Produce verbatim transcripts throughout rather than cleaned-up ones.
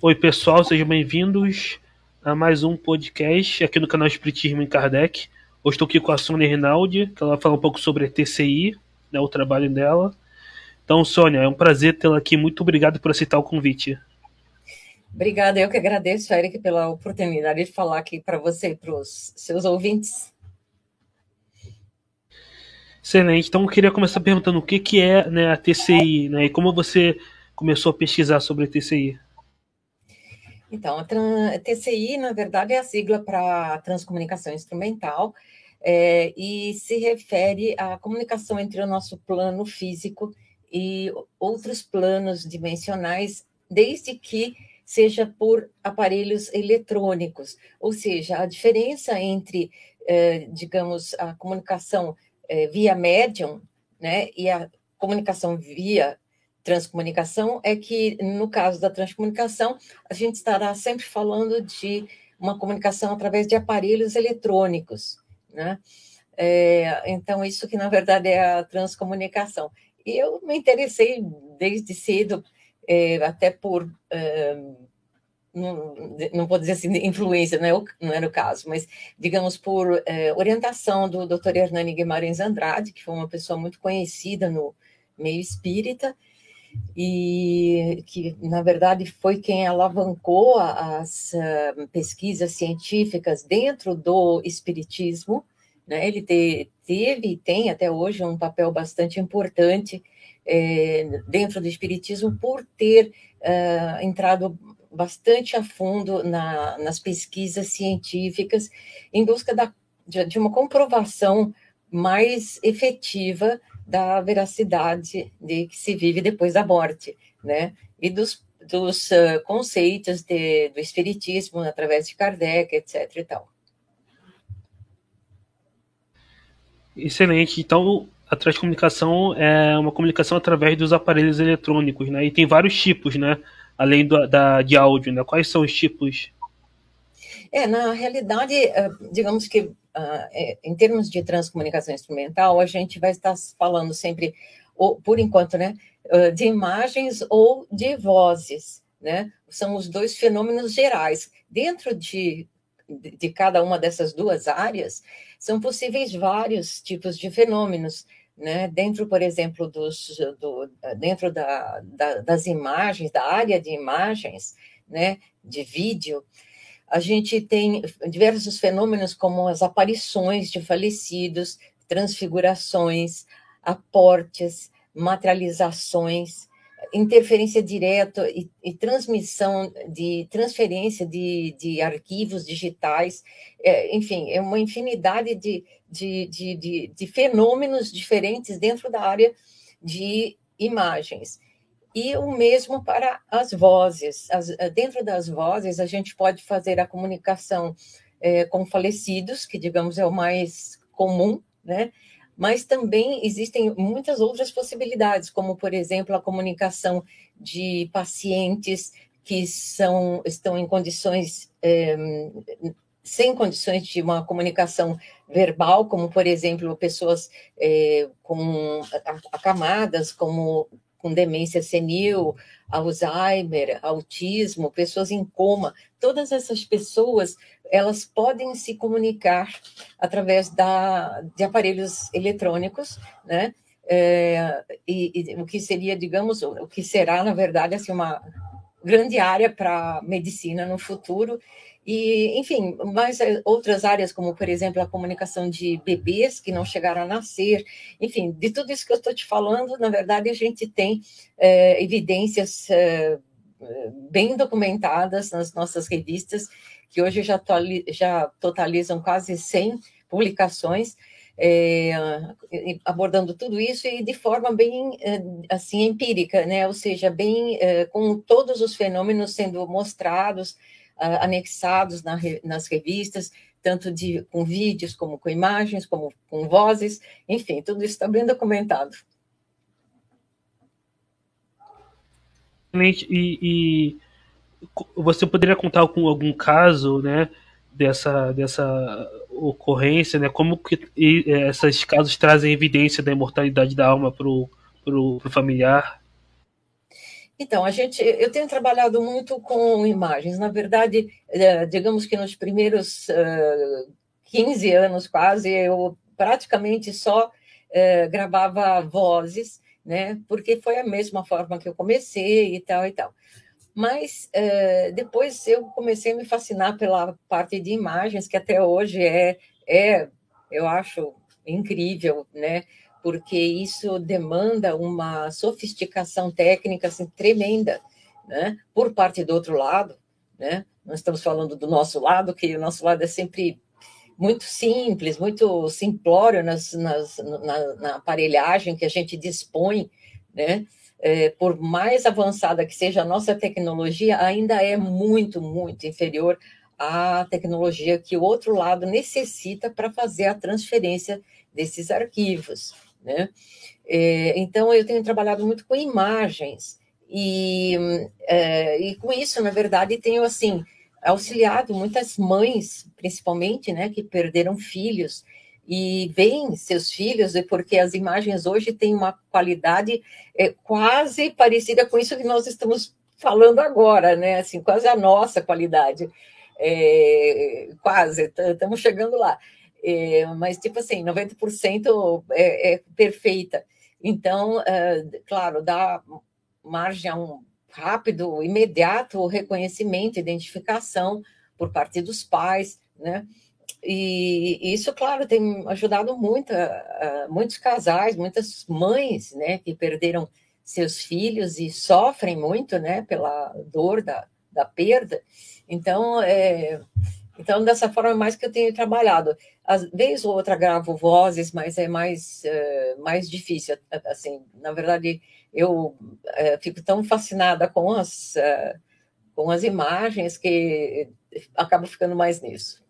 Oi, pessoal, sejam bem-vindos a mais um podcast aqui no canal Espiritismo em Kardec. Hoje estou aqui com a Sônia Rinaldi, que ela vai falar um pouco sobre a T C I, né, o trabalho dela. Então, Sônia, é um prazer tê-la aqui. Muito obrigado por aceitar o convite. Obrigada, eu que agradeço, Eric, pela oportunidade de falar aqui para você e para os seus ouvintes. Excelente. Então, eu queria começar perguntando o que, que é, né, a T C I, né, e como você começou a pesquisar sobre a T C I. Então, a T C I, na verdade, é a sigla para Transcomunicação Instrumental, é, e se refere à comunicação entre o nosso plano físico e outros planos dimensionais, desde que seja por aparelhos eletrônicos. Ou seja, a diferença entre, é, digamos, a comunicação é, via médium, né, e a comunicação via transcomunicação é que, no caso da transcomunicação, a gente estará sempre falando de uma comunicação através de aparelhos eletrônicos, né? É, então, isso que, na verdade, é a transcomunicação. E eu me interessei desde cedo, é, até por... É, não, não vou dizer assim, influência, não, é, não era o caso, mas, digamos, por é, orientação do doutor Hernani Guimarães Andrade, que foi uma pessoa muito conhecida no meio espírita, e que, na verdade, foi quem alavancou as uh, pesquisas científicas dentro do espiritismo, né? Ele te, teve e tem até hoje um papel bastante importante eh, dentro do espiritismo por ter uh, entrado bastante a fundo na, nas pesquisas científicas em busca da, de, de uma comprovação mais efetiva da veracidade de que se vive depois da morte, né? E dos, dos uh, conceitos de, do espiritismo através de Kardec, etc e tal. Excelente. Então, a transcomunicação é uma comunicação através dos aparelhos eletrônicos, né? E tem vários tipos, né? Além do, da, de áudio, né? Quais são os tipos? É, na realidade, digamos que em termos de transcomunicação instrumental, a gente vai estar falando sempre, por enquanto, né, de imagens ou de vozes, né? São os dois fenômenos gerais. Dentro de, de cada uma dessas duas áreas, são possíveis vários tipos de fenômenos, né? Dentro, por exemplo, dos, do, dentro da, da, das imagens, da área de imagens, né, de vídeo, a gente tem diversos fenômenos como as aparições de falecidos, transfigurações, aportes, materializações, interferência direta e, e transmissão de transferência de, de arquivos digitais, é, enfim, é uma infinidade de, de, de, de, de fenômenos diferentes dentro da área de imagens. E o mesmo para as vozes. As, dentro das vozes, a gente pode fazer a comunicação é, com falecidos, que, digamos, é o mais comum, né? Mas também existem muitas outras possibilidades, como, por exemplo, a comunicação de pacientes que são, estão em condições... É, sem condições de uma comunicação verbal, como, por exemplo, pessoas é, com acamadas, como com demência senil, Alzheimer, autismo, pessoas em coma, todas essas pessoas, elas podem se comunicar através da, de aparelhos eletrônicos, né? É, e, e o que seria, digamos, o que será, na verdade, assim, uma grande área para a medicina no futuro. E, enfim, mais outras áreas, como, por exemplo, a comunicação de bebês que não chegaram a nascer. Enfim, de tudo isso que eu estou te falando, na verdade, a gente tem é, evidências é, bem documentadas nas nossas revistas, que hoje já, já totalizam quase cem publicações, é, abordando tudo isso e de forma bem assim empírica, né? Ou seja, bem é, com todos os fenômenos sendo mostrados, anexados na, nas revistas, tanto de, com vídeos, como com imagens, como com vozes, enfim, tudo isso está bem documentado. E, e você poderia contar com algum caso, né, dessa, dessa ocorrência, né? Como que esses casos trazem evidência da imortalidade da alma para o familiar? Então, a gente, eu tenho trabalhado muito com imagens. Na verdade, digamos que nos primeiros quinze anos, quase, eu praticamente só gravava vozes, né? Porque foi a mesma forma que eu comecei e tal e tal. Mas depois eu comecei a me fascinar pela parte de imagens, que até hoje é, é eu acho incrível, né? Porque isso demanda uma sofisticação técnica assim, tremenda, né? Por parte do outro lado, né? Nós estamos falando do nosso lado, que o nosso lado é sempre muito simples, muito simplório nas, nas, na, na aparelhagem que a gente dispõe, né? É, por mais avançada que seja a nossa tecnologia, ainda é muito, muito inferior à tecnologia que o outro lado necessita para fazer a transferência desses arquivos, né? É, então, eu tenho trabalhado muito com imagens, e, é, e com isso, na verdade, tenho, assim, auxiliado muitas mães, principalmente, né, que perderam filhos, e veem seus filhos, porque as imagens hoje têm uma qualidade é, quase parecida com isso que nós estamos falando agora, né, assim, quase a nossa qualidade, é, quase, estamos chegando lá. É, mas, tipo assim, noventa por cento é, é perfeita. Então, é, claro, dá margem a um rápido, imediato reconhecimento, identificação por parte dos pais, né? E isso, claro, tem ajudado muito, uh, muitos casais, muitas mães, né, que perderam seus filhos e sofrem muito, né, pela dor da, da perda. Então, é, então, dessa forma, é mais que eu tenho trabalhado. Às vezes ou outra gravo vozes, mas é mais, é, mais difícil. Assim, na verdade, eu é, fico tão fascinada com as, é, com as imagens que acabo ficando mais nisso.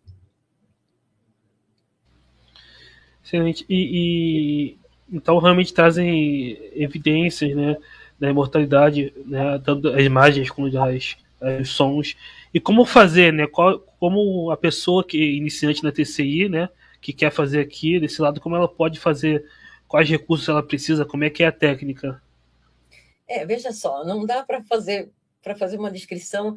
Excelente. E, e então realmente trazem evidências, né, da imortalidade, né, tanto as imagens como as, os sons. E como fazer, né? Qual, como a pessoa que é iniciante na T C I, né, que quer fazer aqui desse lado, como ela pode fazer, quais recursos ela precisa, como é que é a técnica? É, veja só, não dá para fazer para fazer uma descrição,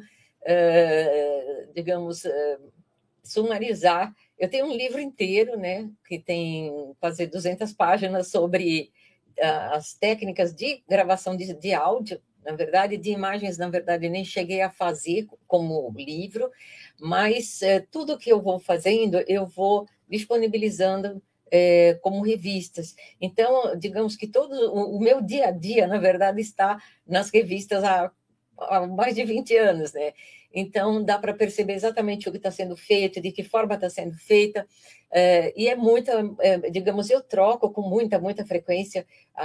uh, digamos, uh, sumarizar. Eu tenho um livro inteiro, né, que tem quase duzentas páginas sobre uh, as técnicas de gravação de, de áudio. Na verdade, de imagens, na verdade, nem cheguei a fazer como livro, mas uh, tudo que eu vou fazendo, eu vou disponibilizando é, como revistas. Então, digamos que todo o, o meu dia a dia, na verdade, está nas revistas há, há mais de vinte anos, né? Então, dá para perceber exatamente o que está sendo feito, de que forma está sendo feita, é, e é muita, é, digamos, eu troco com muita, muita frequência,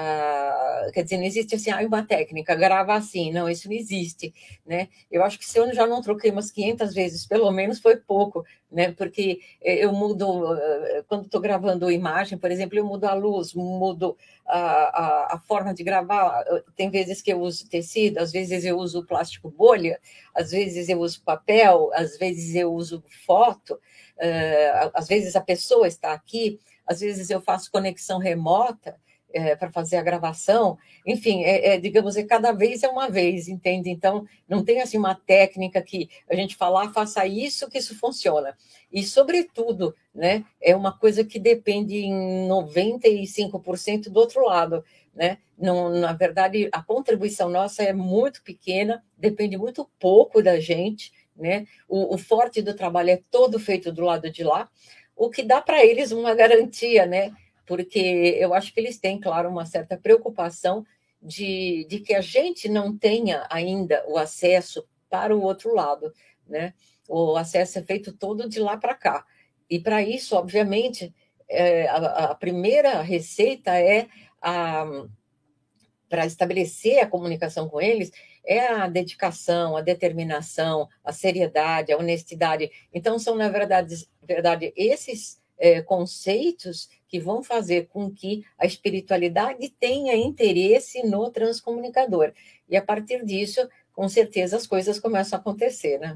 ah, quer dizer, não existe assim, ah, uma técnica, grava assim, não, isso não existe, né? Eu acho que se eu já não troquei umas quinhentas vezes, pelo menos foi pouco, né? Porque eu mudo, quando estou gravando imagem, por exemplo, eu mudo a luz, mudo a, a, a forma de gravar, tem vezes que eu uso tecido, às vezes eu uso plástico bolha, às vezes eu uso papel, às vezes eu uso foto, uh, às vezes a pessoa está aqui, às vezes eu faço conexão remota é, para fazer a gravação, enfim, é, é, digamos, é cada vez é uma vez, entende? Então, não tem assim uma técnica que a gente fala, ah, faça isso que isso funciona. E, sobretudo, né, é uma coisa que depende em noventa e cinco por cento do outro lado, né? Não, na verdade, a contribuição nossa é muito pequena, depende muito pouco da gente, né? O, o forte do trabalho é todo feito do lado de lá, o que dá para eles uma garantia, né? Porque eu acho que eles têm, claro, uma certa preocupação de, de que a gente não tenha ainda o acesso para o outro lado, né? O acesso é feito todo de lá para cá. E para isso, obviamente, é, a, a primeira receita é a para estabelecer a comunicação com eles, é a dedicação, a determinação, a seriedade, a honestidade. Então, são, na verdade, verdade esses é, conceitos que vão fazer com que a espiritualidade tenha interesse no transcomunicador. E, a partir disso, com certeza, as coisas começam a acontecer, né?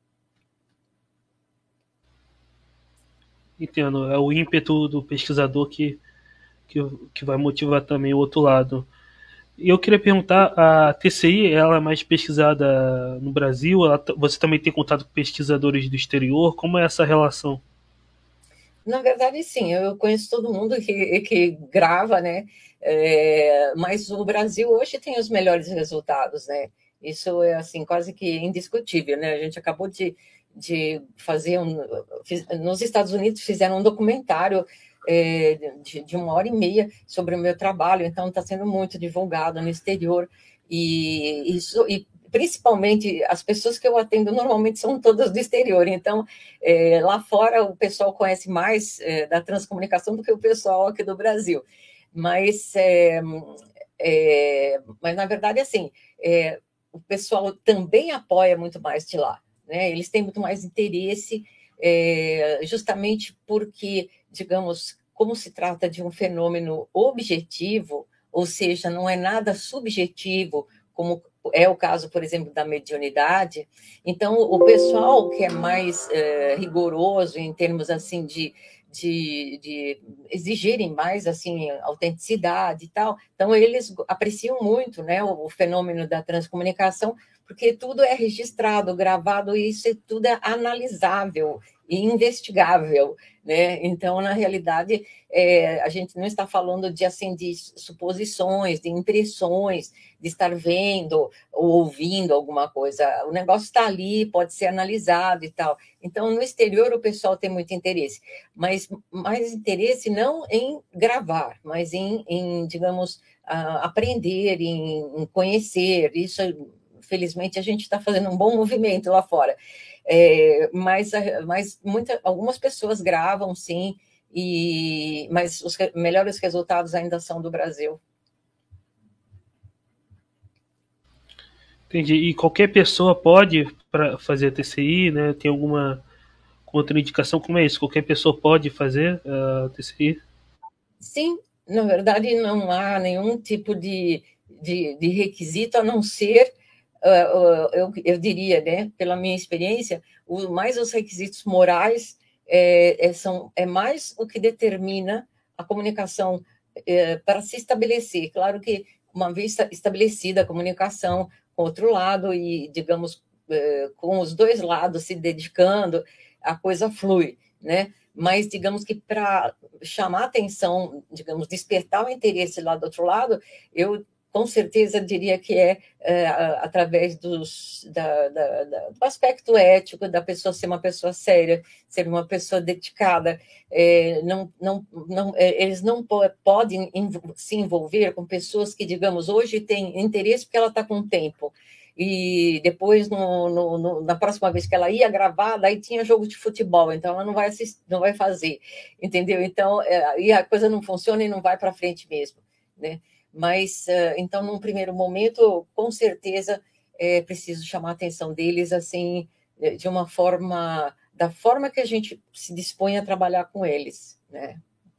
Entendo, é o ímpeto do pesquisador que, que, que vai motivar também o outro lado. E eu queria perguntar, a T C I, ela é mais pesquisada no Brasil? Ela, você também tem contato com pesquisadores do exterior? Como é essa relação? Na verdade, sim, eu conheço todo mundo que, que grava, né? É, mas o Brasil hoje tem os melhores resultados, né? Isso é assim quase que indiscutível, né? A gente acabou de, de fazer um, fiz, nos Estados Unidos fizeram um documentário é, de, de uma hora e meia sobre o meu trabalho, então está sendo muito divulgado no exterior e isso e principalmente as pessoas que eu atendo normalmente são todas do exterior, então é, lá fora o pessoal conhece mais é, da transcomunicação do que o pessoal aqui do Brasil. Mas, é, é, mas na verdade, assim, é, o pessoal também apoia muito mais de lá. Né? Eles têm muito mais interesse, é, justamente porque, digamos, como se trata de um fenômeno objetivo, ou seja, não é nada subjetivo, como é o caso, por exemplo, da mediunidade. Então, o pessoal que é mais é, rigoroso em termos assim de, de, de exigirem mais assim autenticidade e tal, então eles apreciam muito, né, o, o fenômeno da transcomunicação, porque tudo é registrado, gravado, e isso tudo é analisável e investigável, né? Então, na realidade, é, a gente não está falando de assim de suposições, de impressões, de estar vendo ou ouvindo alguma coisa. O negócio está ali, pode ser analisado e tal. Então, no exterior, o pessoal tem muito interesse, mas mais interesse não em gravar, mas em, em digamos, uh, aprender, em, em conhecer. Isso, felizmente, a gente está fazendo um bom movimento lá fora. É, mas mas muita, algumas pessoas gravam, sim, e, mas os melhores resultados ainda são do Brasil. Entendi. E qualquer pessoa pode pra fazer a T C I, né? Tem alguma contraindicação? Como é isso? Qualquer pessoa pode fazer a T C I? Sim, na verdade não há nenhum tipo de, de, de requisito, a não ser, uh, uh, eu, eu diria, né, pela minha experiência, o, mais os requisitos morais é, é, são, é mais o que determina a comunicação é, para se estabelecer. Claro que uma vez estabelecida a comunicação com o outro lado e, digamos, é, com os dois lados se dedicando, a coisa flui, né? Mas, digamos que para chamar atenção, digamos, despertar o interesse lá do outro lado, eu com certeza diria que é, é através dos, da, da, da, do aspecto ético, da pessoa ser uma pessoa séria, ser uma pessoa dedicada. É, não, não, não, é, eles não po podem se envolver com pessoas que, digamos, hoje têm interesse porque ela está com tempo. E depois, no, no, no, na próxima vez que ela ia gravar, daí tinha jogo de futebol, então ela não vai assistir, não vai fazer, entendeu? Então, é, aí a coisa não funciona e não vai para frente mesmo, né? Mas, então, num primeiro momento, com certeza, é preciso chamar a atenção deles, assim, de uma forma, da forma que a gente se dispõe a trabalhar com eles, né?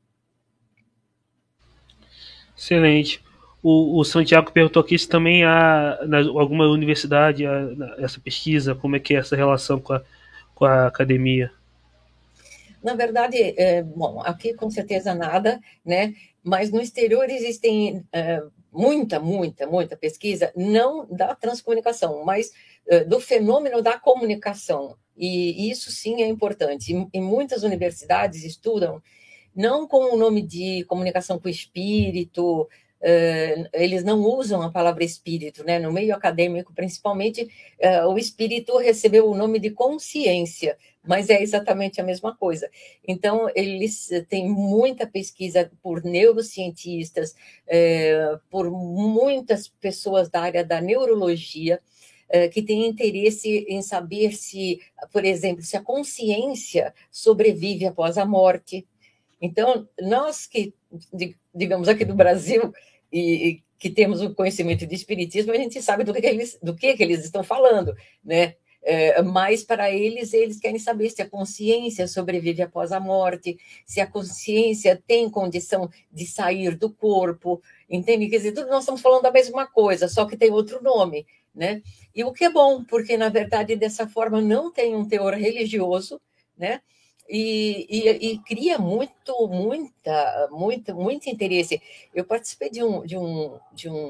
Excelente. O, o Santiago perguntou aqui se também há na, alguma universidade há, essa pesquisa, como é que é essa relação com a, com a academia. Na verdade, é, bom, aqui com certeza nada, né? Mas no exterior existem é, muita, muita, muita pesquisa, não da transcomunicação, mas é, do fenômeno da comunicação. E isso sim é importante. E, e muitas universidades estudam não com o nome de comunicação com o espírito, Uh, eles não usam a palavra espírito, né? No meio acadêmico, principalmente, uh, o espírito recebeu o nome de consciência, mas é exatamente a mesma coisa. Então, eles têm muita pesquisa por neurocientistas, uh, por muitas pessoas da área da neurologia, uh, que têm interesse em saber se, por exemplo, se a consciência sobrevive após a morte. Então, nós que, digamos, aqui do Brasil, e, e que temos o conhecimento de espiritismo, a gente sabe do que, que eles, do que, que eles estão falando, né? É, mas para eles, eles querem saber se a consciência sobrevive após a morte, se a consciência tem condição de sair do corpo, entende? Quer dizer, tudo nós estamos falando da mesma coisa, só que tem outro nome, né? E o que é bom, porque, na verdade, dessa forma não tem um teor religioso, né? E, e, e cria muito, muita, muito, muito interesse. Eu participei de um, de um, de um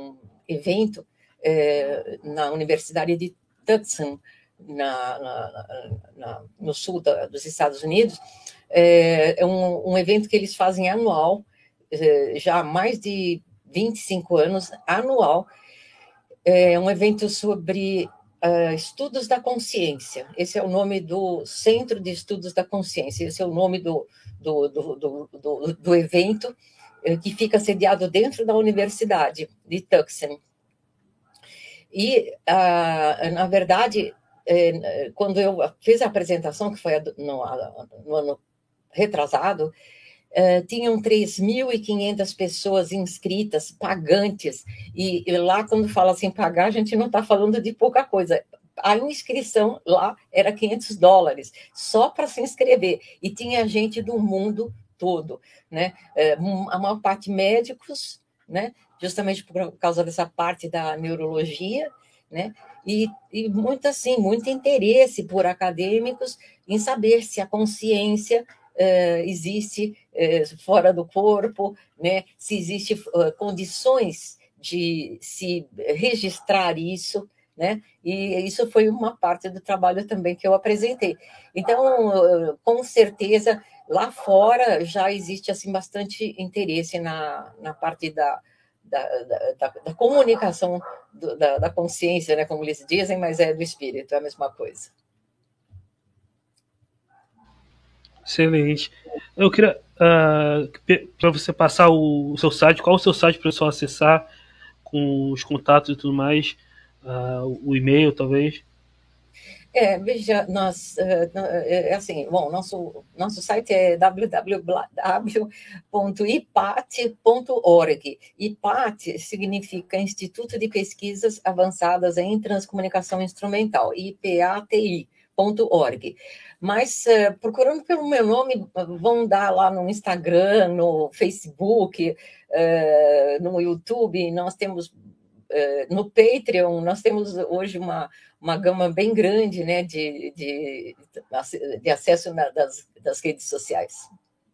evento é, na Universidade de Tucson, na, na, na, no sul da, dos Estados Unidos. É, é um, um evento que eles fazem anual, é, já há mais de vinte e cinco anos, anual. É um evento sobre uh, estudos da consciência. Esse é o nome do Centro de Estudos da Consciência. Esse é o nome do, do, do, do, do, do evento, eh, que fica sediado dentro da Universidade de Tucson. E, uh, na verdade, eh, quando eu fiz a apresentação, que foi no, no ano retrasado, Uh, tinham três mil e quinhentas pessoas inscritas, pagantes, e, e lá, quando fala assim, pagar, a gente não está falando de pouca coisa. A inscrição lá era quinhentos dólares, só para se inscrever, e tinha gente do mundo todo, né? Uh, a maior parte médicos, né? Justamente por causa dessa parte da neurologia, né? E, e muito assim, muito interesse por acadêmicos em saber se a consciência Uh, existe uh, fora do corpo, né? Se existe uh, condições de se registrar isso, né? E isso foi uma parte do trabalho também que eu apresentei. Então, uh, com certeza, lá fora já existe assim bastante interesse na, na parte da, da, da, da comunicação do, da, da consciência, né? Como eles dizem, mas é do espírito, é a mesma coisa. Excelente. Eu queria, uh, para você passar o, o seu site, qual é o seu site para o pessoal acessar, com os contatos e tudo mais, uh, o e-mail, talvez? É, veja, nós, é assim, bom, nosso, nosso site é w w w ponto i p a t ponto org. I P A T significa Instituto de Pesquisas Avançadas em Transcomunicação Instrumental, I P A T I ponto org. Mas, uh, procurando pelo meu nome, vão dar lá no Instagram, no Facebook, uh, no YouTube, nós temos, uh, no Patreon, nós temos hoje uma, uma gama bem grande, né, de, de, de acesso na, das, das redes sociais.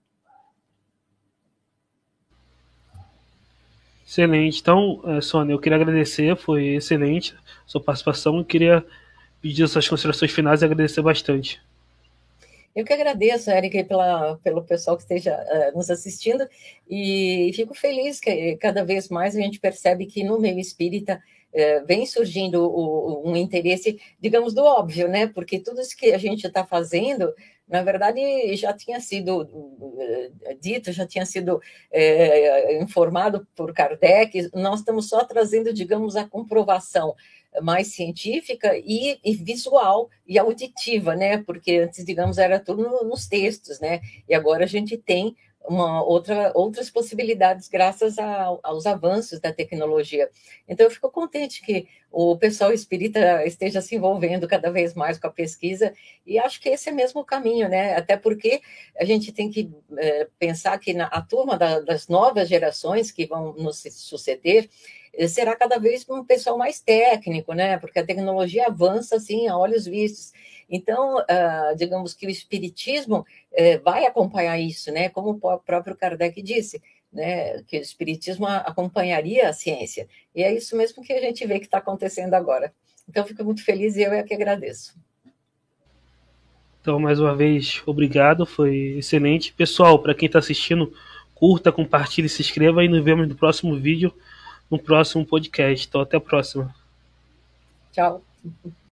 Excelente. Então, Sônia, eu queria agradecer, foi excelente a sua participação, eu queria pedir suas considerações finais e agradecer bastante. Eu que agradeço, Eric, pela, pelo pessoal que esteja uh, nos assistindo, e fico feliz que cada vez mais a gente percebe que no meio espírita uh, vem surgindo o, um interesse, digamos, do óbvio, né? Porque tudo isso que a gente está fazendo, na verdade, já tinha sido uh, dito, já tinha sido uh, informado por Kardec, nós estamos só trazendo, digamos, a comprovação mais científica e, e visual e auditiva, né? Porque antes, digamos, era tudo no, nos textos, né? E agora a gente tem uma outra, outras possibilidades graças a, aos avanços da tecnologia. Então, eu fico contente que o pessoal espírita esteja se envolvendo cada vez mais com a pesquisa, e acho que esse é mesmo o caminho, né? Até porque a gente tem que é, pensar que na, a turma da, das novas gerações que vão nos suceder será cada vez um pessoal mais técnico, né? Porque a tecnologia avança, assim, a olhos vistos. Então, uh, digamos que o espiritismo uh, vai acompanhar isso, né? Como o próprio Kardec disse, né? Que o espiritismo acompanharia a ciência. E é isso mesmo que a gente vê que está acontecendo agora. Então, fico muito feliz e eu é que agradeço. Então, mais uma vez, obrigado, foi excelente. Pessoal, para quem está assistindo, curta, compartilhe, se inscreva e nos vemos no próximo vídeo, no próximo podcast. Então, até a próxima. Tchau.